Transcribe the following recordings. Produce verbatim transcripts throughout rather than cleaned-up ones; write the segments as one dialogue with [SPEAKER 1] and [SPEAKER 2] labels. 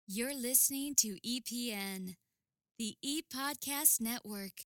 [SPEAKER 1] You're listening to E P N, the E-Podcast Network.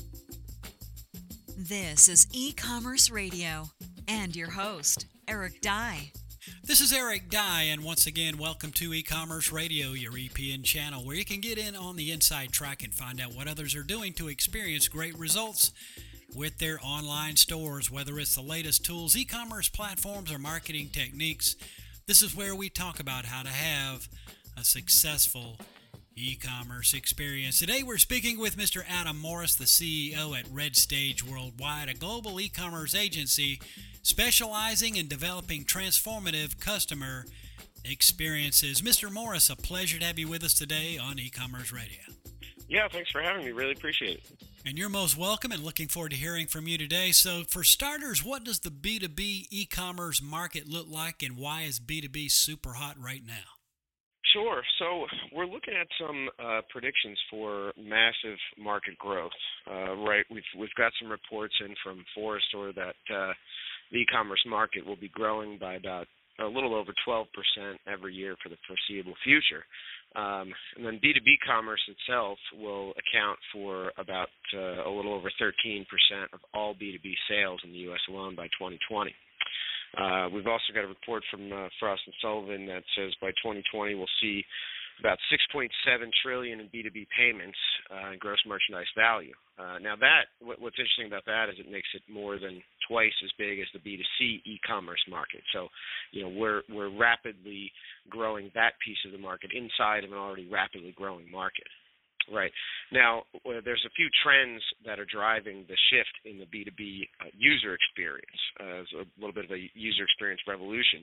[SPEAKER 2] This is E-Commerce Radio and your host, Eric Dye.
[SPEAKER 3] This is Eric Dye, and once again, welcome to E-Commerce Radio, your E P N channel, where you can get in on the inside track and find out what others are doing to experience great results with their online stores, whether it's the latest tools, e-commerce platforms, or marketing techniques. This is where we talk about how to have a successful e-commerce experience. Today we're speaking with Mister Adam Morris, the C E O at Red Stage Worldwide, a global e-commerce agency specializing in developing transformative customer experiences. Mister Morris, a pleasure to have you with us today on E-Commerce Radio.
[SPEAKER 4] Yeah, thanks for having me. Really appreciate it.
[SPEAKER 3] And you're most welcome, and looking forward to hearing from you today. So for starters, what does the B two B e-commerce market look like, and why is B two B super hot right now?
[SPEAKER 4] Sure. So we're looking at some uh, predictions for massive market growth. Uh, right, we've we've got some reports in from Forrester that uh, the e-commerce market will be growing by about a little over twelve percent every year for the foreseeable future. Um, and then B two B commerce itself will account for about uh, a little over thirteen percent of all B two B sales in the U S alone by twenty twenty. Uh, we've also got a report from uh, Frost and Sullivan that says by twenty twenty we'll see about six point seven trillion dollars in B two B payments uh, and gross merchandise value. Uh, now that what, what's interesting about that is it makes it more than twice as big as the B two C e-commerce market. So, you know, we're we're rapidly growing that piece of the market inside of an already rapidly growing market. Right. Now, uh, there's a few trends that are driving the shift in the B two B uh, user experience. Uh, it's a little bit of a user experience revolution.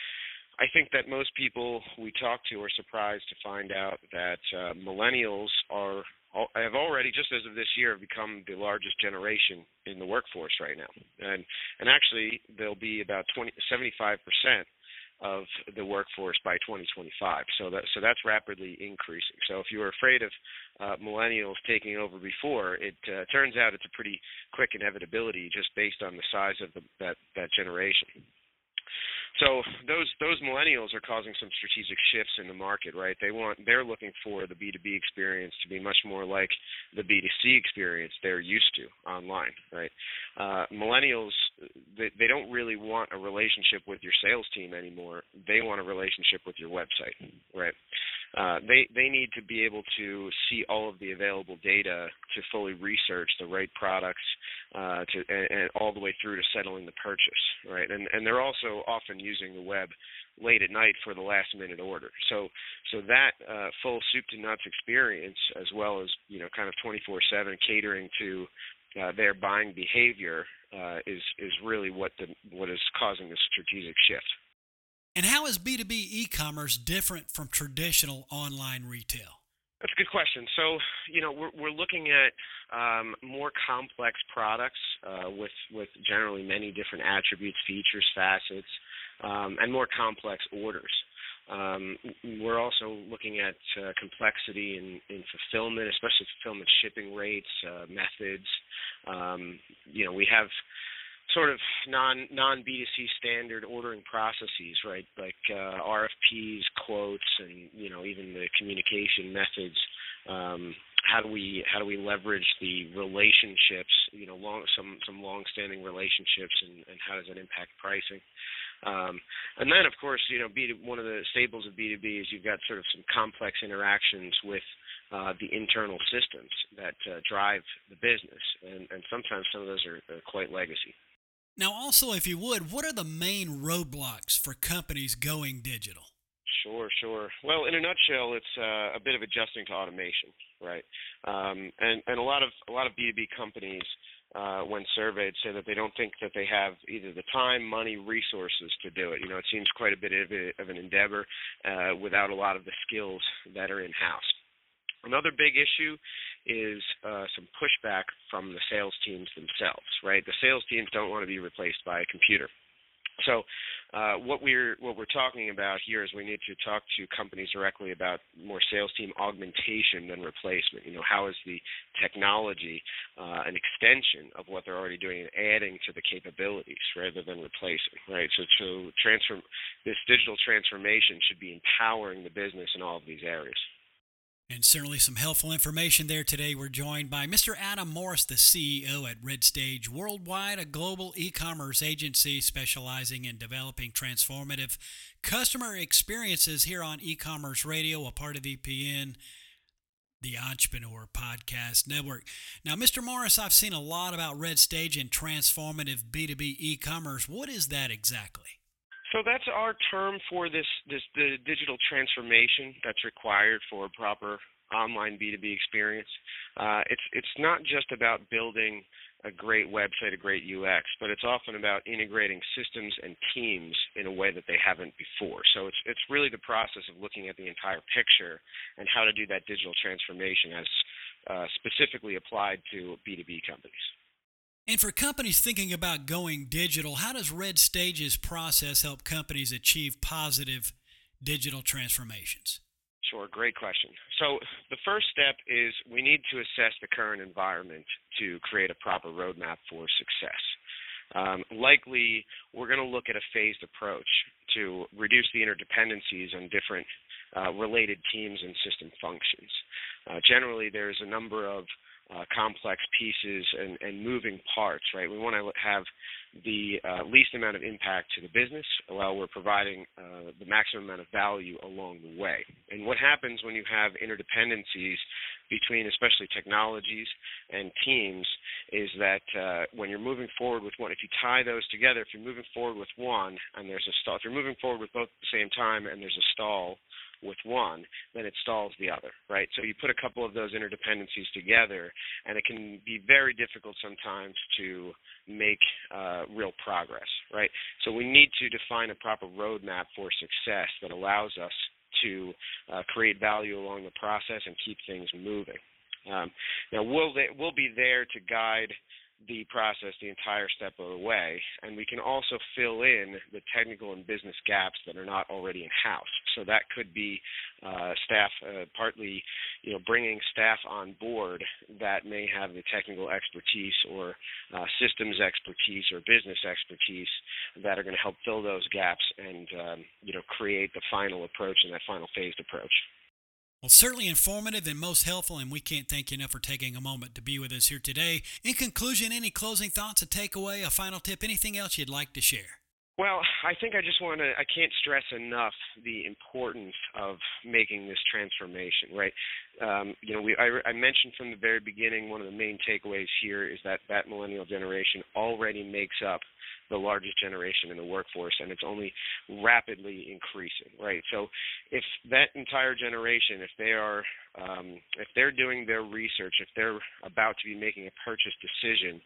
[SPEAKER 4] I think that most people we talk to are surprised to find out that uh, millennials are have already, just as of this year, have become the largest generation in the workforce right now. And and actually, they'll be about twenty, seventy-five percent of the workforce by twenty twenty-five. So that so that's rapidly increasing. So if you were afraid of uh, millennials taking over before, it uh, turns out it's a pretty quick inevitability just based on the size of the, that that generation. So those those millennials are causing some strategic shifts in the market, right? They want they're looking for the B two B experience to be much more like the B two C experience they're used to online, right? Uh, millennials they, they don't really want a relationship with your sales team anymore. They want a relationship with your website, right? Uh, they they need to be able to see all of the available data to fully research the right products uh, to and, and all the way through to settling the purchase, right? And and they're also often using the web late at night for the last minute order. So so that uh, full soup to nuts experience, as well as you know kind of twenty-four seven catering to uh, their buying behavior, uh, is is really what the what is causing the strategic shift.
[SPEAKER 3] And how is B two B e-commerce different from traditional online retail?
[SPEAKER 4] That's a good question. So, you know, we're we're looking at um, more complex products uh, with with generally many different attributes, features, facets, um, and more complex orders. Um, we're also looking at uh, complexity in, in fulfillment, especially fulfillment shipping rates, uh, methods. Um, you know, we have sort of non non B two C standard ordering processes, right? Like uh, R F Ps, quotes, and you know even the communication methods. Um, how do we how do we leverage the relationships? You know, long some some long-standing relationships, and, and how does that impact pricing? Um, and then, of course, you know, B two, one of the staples of B two B is you've got sort of some complex interactions with uh, the internal systems that uh, drive the business, and, and sometimes some of those are, are quite legacy.
[SPEAKER 3] Now, also, if you would, what are the main roadblocks for companies going digital?
[SPEAKER 4] Sure, sure. Well, in a nutshell, it's uh, a bit of adjusting to automation, right? Um, and and a lot of a lot of B two B companies, uh, when surveyed, say that they don't think that they have either the time, money, resources to do it. You know, it seems quite a bit of, a, of an endeavor uh, without a lot of the skills that are in house. Another big issue is uh, some pushback from the sales teams themselves, right? The sales teams don't want to be replaced by a computer. So uh, what we're what we're talking about here is we need to talk to companies directly about more sales team augmentation than replacement. You know, how is the technology uh, an extension of what they're already doing and adding to the capabilities rather than replacing, right? So, so transform this digital transformation should be empowering the business in all of these areas.
[SPEAKER 3] And certainly some helpful information there today. We're joined by Mister Adam Morris, the C E O at RedStage Worldwide, a global e-commerce agency specializing in developing transformative customer experiences here on E-Commerce Radio, a part of E P N, the Entrepreneur Podcast Network. Now, Mister Morris, I've seen a lot about RedStage and transformative B two B e-commerce. What is that exactly?
[SPEAKER 4] So that's our term for this, this the digital transformation that's required for a proper online B two B experience. Uh, it's it's not just about building a great website, a great U X, but it's often about integrating systems and teams in a way that they haven't before. So it's it's really the process of looking at the entire picture and how to do that digital transformation as uh, specifically applied to B two B companies.
[SPEAKER 3] And for companies thinking about going digital, how does RedStage's process help companies achieve positive digital transformations?
[SPEAKER 4] Sure, great question. So the first step is we need to assess the current environment to create a proper roadmap for success. Um, likely, we're going to look at a phased approach to reduce the interdependencies on different uh, related teams and system functions. Uh, generally, there's a number of Uh, complex pieces and, and moving parts, right? We want to have the uh, least amount of impact to the business while we're providing uh, the maximum amount of value along the way. And what happens when you have interdependencies between especially technologies and teams is that uh, when you're moving forward with one, if you tie those together, if you're moving forward with one and there's a stall, if you're moving forward with both at the same time and there's a stall with one, then it stalls the other, right? So you put a couple of those interdependencies together, and it can be very difficult sometimes to make uh, real progress, right? So we need to define a proper roadmap for success that allows us to uh, create value along the process and keep things moving. Um, now, we'll, we'll be there to guide the process the entire step of the way, and we can also fill in the technical and business gaps that are not already in-house. So that could be uh, staff, uh, partly, you know, bringing staff on board that may have the technical expertise or uh, systems expertise or business expertise that are going to help fill those gaps and, um, you know, create the final approach and that final phased approach.
[SPEAKER 3] Well, certainly informative and most helpful, and we can't thank you enough for taking a moment to be with us here today. In conclusion, any closing thoughts, a takeaway, a final tip, anything else you'd like to share?
[SPEAKER 4] Well, I think I just want to, I can't stress enough the importance of making this transformation, right? Um, you know, we, I, I mentioned from the very beginning, one of the main takeaways here is that that millennial generation already makes up the largest generation in the workforce, and it's only rapidly increasing, right? So if that entire generation, if they are, um, if they're doing their research, if they're about to be making a purchase decision,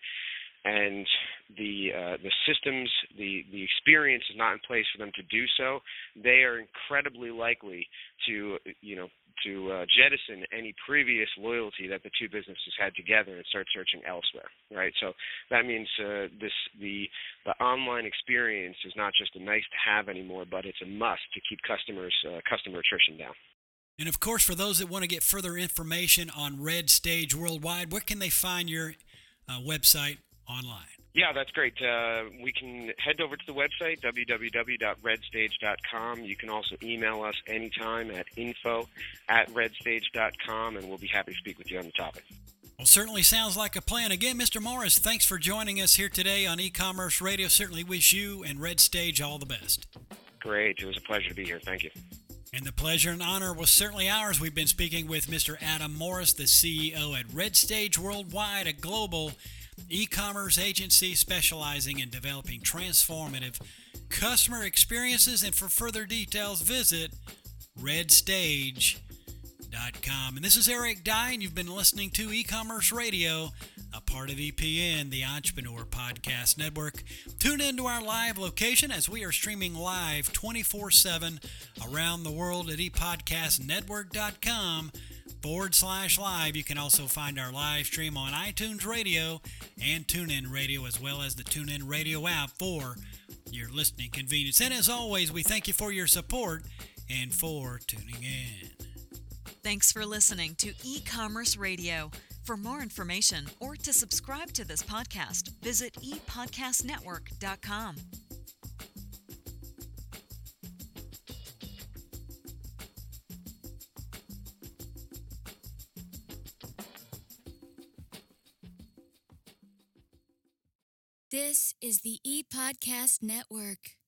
[SPEAKER 4] and the uh, the systems, the, the experience is not in place for them to do so, they are incredibly likely to, you know, to uh, jettison any previous loyalty that the two businesses had together and start searching elsewhere, right? So that means uh, this the the online experience is not just a nice to have anymore, but it's a must to keep customers uh, customer attrition down.
[SPEAKER 3] And of course, for those that want to get further information on RedStage Worldwide, where can they find your uh, website online?
[SPEAKER 4] Yeah, that's great. Uh, we can head over to the website, w w w dot red stage dot com. You can also email us anytime at info at red stage dot com, and we'll be happy to speak with you on the topic.
[SPEAKER 3] Well, certainly sounds like a plan. Again, Mister Morris, thanks for joining us here today on E-Commerce Radio. Certainly wish you and RedStage all the best.
[SPEAKER 4] Great. It was a pleasure to be here. Thank you.
[SPEAKER 3] And the pleasure and honor was certainly ours. We've been speaking with Mister Adam Morris, the C E O at RedStage Worldwide, a global e-commerce agency specializing in developing transformative customer experiences. And for further details, visit red stage dot com. And this is Eric Dye, and you've been listening to E-Commerce Radio, a part of E P N, the Entrepreneur Podcast Network. Tune in to our live location as we are streaming live twenty-four seven around the world at e podcast network dot com forward slash live. You can also find our live stream on iTunes Radio and TuneIn Radio, as well as the TuneIn Radio app for your listening convenience. And as always, we thank you for your support and for tuning in.
[SPEAKER 2] Thanks for listening to E-Commerce Radio. For more information or to subscribe to this podcast, visit e podcast network dot com.
[SPEAKER 1] This is the ePodcast Network.